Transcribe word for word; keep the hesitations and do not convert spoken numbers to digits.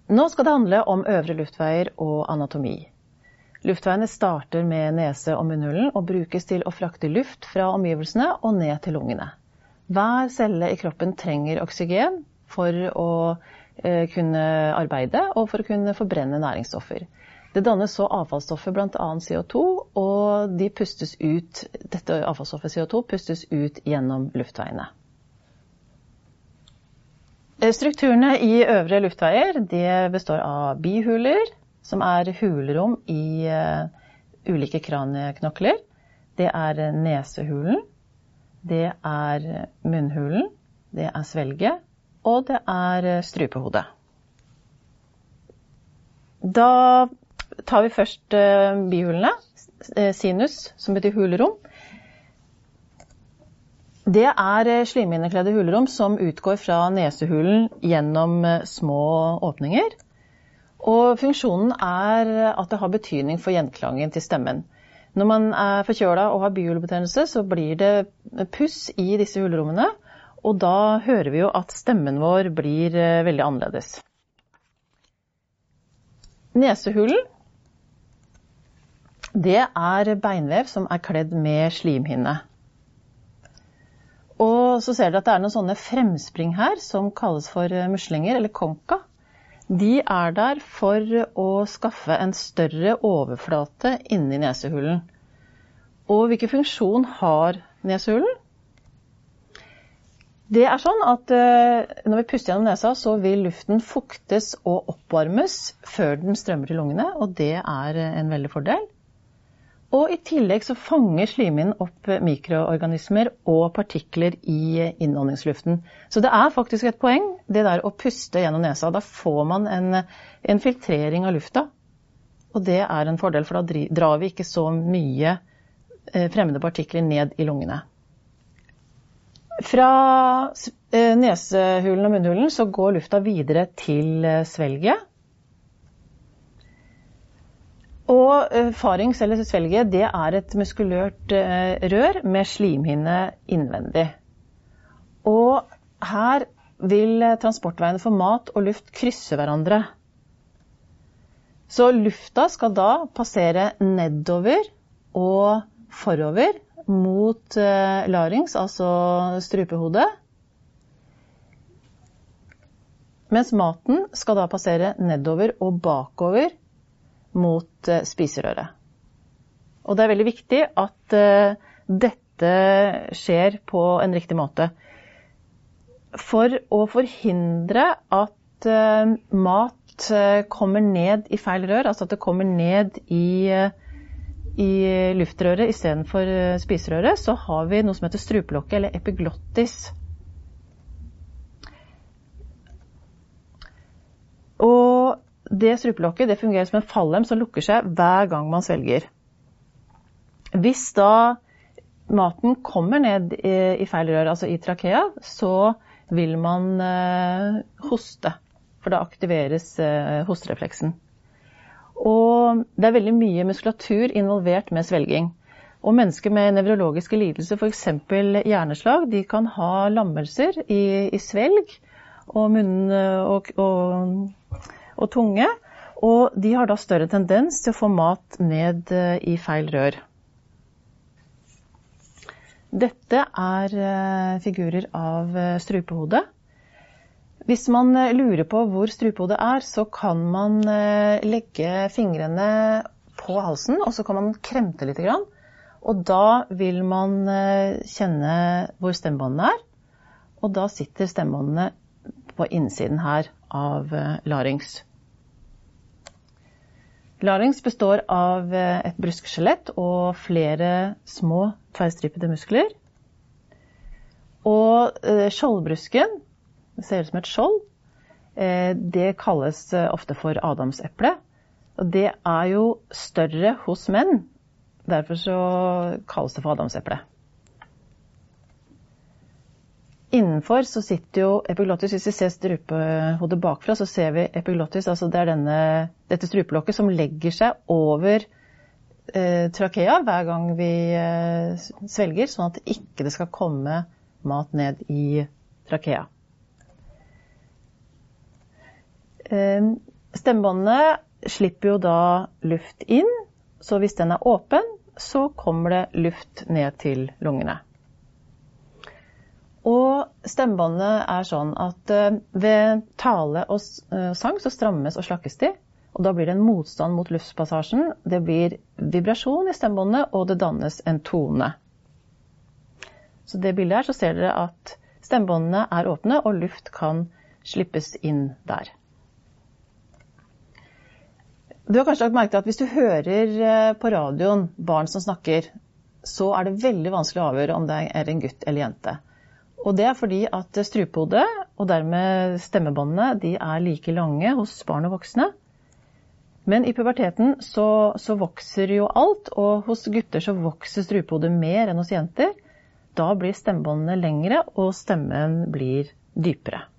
Nå skal det handle om øvre luftveier og anatomi. Luftveiene starter med nese- og munnhulen og brukes til å frakte luft fra omgivelsene og ned til lungene. Hver celle i kroppen trenger oksygen for å eh, kunne arbeide og for å kunne forbrenne næringsstoffer. Det dannes så avfallsstoffer, blant annet C O to, og de pustes ut, dette avfallsstoffet C O to pustes ut gjennom luftveiene. Strukturene i øvre luftveier det består av bihuler, som er hulrom i uh, ulike kranieknokler. Det er nesehulen, det er munnhulen, det er svelget, og det er strupehodet. Da tar vi først uh, bihulene, sinus, som betyr hulrom. Det er slimhinnekledde hulrom som utgår fra nesehulen gjennom små åpninger. Og funksjonen er at det har betydning for gjenklangen til stemmen. Når man er forkjølet og har bihulebetennelse, så blir det puss i disse hulrommene, og da hører vi jo at stemmen vår blir veldig annerledes. Nesehulen, det er beinvev som er kledd med slimhinne. Og så ser dere at det er noen sånne fremspring her som kalles for muslinger eller konka. De er der for å skaffe en større overflate inni nesehulen. Og hvilken funksjon har nesehulen? Det er sånn at når vi puster gjennom nesa, så vil luften fuktes og oppvarmes før den strømmer til lungene, og det er en veldig fordel. Og i tillegg så fanger slimhinnen opp mikroorganismer og partikler i innåndingsluften. Så det er faktisk et poeng, det der å puste gjennom nesa. Da får man en, en filtrering av lufta. Og det er en fordel, for da drar vi ikke så mye fremmede partikler ned i lungene. Fra nesehulen og munnhulen så går lufta videre til svelget. Og farings eller svelget, det er et muskulørt rør med slimhinne innvendig. Og her vil transportveiene for mat og luft krysse hverandre. Så lufta skal da passere nedover og forover mot larynx, altså strupehodet. Mens maten skal da passere nedover og bakover mot spiserøret. Og det er veldig viktig at uh, dette skjer på en riktig måte. For å forhindre at uh, mat uh, kommer ned i feil rør, altså at det kommer ned i, uh, i luftrøret i stedet for uh, spiserøret, så har vi noe som heter strupelokket eller epiglottis. Og det strupelokket det fungerer som en fallem som lukker seg hver gang man svelger. Hvis da maten kommer ned i, i feil rør, altså i trakea, så vil man eh, hoste, for da aktiveres eh, hosterefleksen. Og det er veldig mye muskulatur involvert med svelging. Og mennesker med nevrologiske lidelser, for eksempel hjerneslag, de kan ha lammelser i, i svelg og munn og, og og tunge, og de har da større tendens til å få mat ned i feil rør. Dette er figurer av strupehodet. Hvis man lurer på hvor strupehodet er, så kan man legge fingrene på halsen, og så kan man kremte litt grann, og da vil man kjenne hvor stemmebåndene er, og da sitter stemmebåndene på innsiden her av larynx. Larynx består av et brystskjelett og flere små tverrstripede muskler. Og skjoldbrusken, det ser ut som et skjold, det kalles ofte for adamseple. Og det er jo større hos menn, derfor så kalles det for adamseple. Innenfor så sitter jo epiglottis, hvis vi ser strupehodet bakfra, så ser vi epiglottis, altså det er denne, dette strupelokket som legger seg over eh, trakea hver gang vi eh, svelger, sånn at det ikke det skal komme mat ned i trakea. Eh, Stemmebåndet slipper jo da luft inn, så hvis den er åpen, så kommer det luft ned til lungene. Og stemmebåndet er sånn at ved tale og sang så strammes og slakkes de, og da blir det en motstand mot luftpassasjen, det blir vibrasjon i stemmebåndet, og det dannes en tone. Så det bildet her så ser dere at stemmebåndene er åpne, og luft kan slippes inn der. Du har kanskje lagt merke til at hvis du hører på radioen barn som snakker, så er det veldig vanskelig å avgjøre om det er en gutt eller jente. Og det er fordi at strupehodet, og dermed stemmebåndene, de er like lange hos barn og voksne. Men i puberteten så, så vokser jo alt, og hos gutter så vokser strupehodet mer enn hos jenter. Da blir stemmebåndene lengre, og stemmen blir dypere.